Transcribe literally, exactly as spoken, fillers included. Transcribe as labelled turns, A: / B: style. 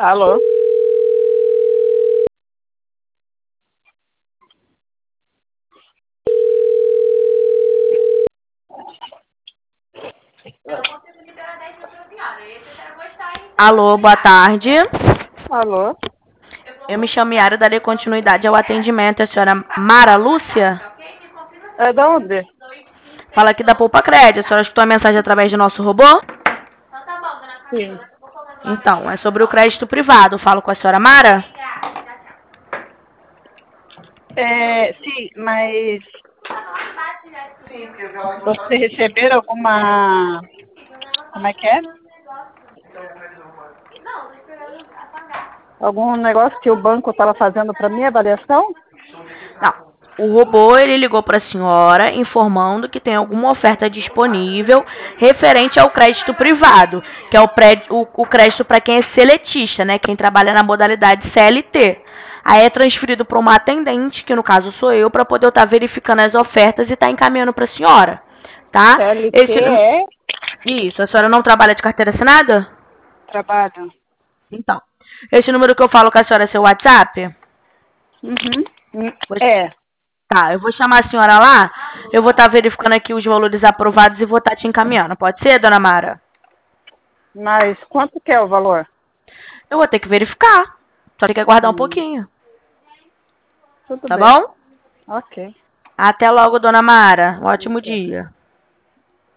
A: Alô?
B: Alô, boa tarde.
A: Alô?
B: Eu me chamo Yara, darei continuidade ao atendimento. É a senhora Mara Lúcia?
A: É da onde?
B: Fala aqui da Poupa Crédito. A senhora escutou a mensagem através do nosso robô?
A: Sim.
B: Então, é sobre o crédito privado. Falo com a senhora Mara?
A: É, sim, mas você receberam alguma... Como é que é? Algum negócio que o banco estava fazendo para minha avaliação?
B: Não. O robô, ele ligou para a senhora informando que tem alguma oferta disponível referente ao crédito privado, que é o, pré, o, o crédito para quem é seletista, né? Quem trabalha na modalidade C L T. Aí é transferido para uma atendente, que no caso sou eu, para poder estar verificando as ofertas e estar encaminhando para a senhora, tá?
A: C L T
B: Esse,
A: é
B: isso, a senhora não trabalha de carteira assinada?
A: trabalho.
B: Então, esse número que eu falo com a senhora é seu WhatsApp?
A: Uhum. Hum,
B: Vou-
A: É,
B: Tá, eu vou chamar a senhora lá, eu vou estar verificando aqui os valores aprovados e vou estar te encaminhando. Pode ser, dona Mara?
A: mas quanto que é o valor?
B: Eu vou ter que verificar. Só tem que aguardar um
A: Hum,
B: pouquinho.
A: tudo
B: Tá
A: bem.
B: bom?
A: Ok.
B: Até logo, dona Mara. Um ótimo
A: Ok.
B: dia.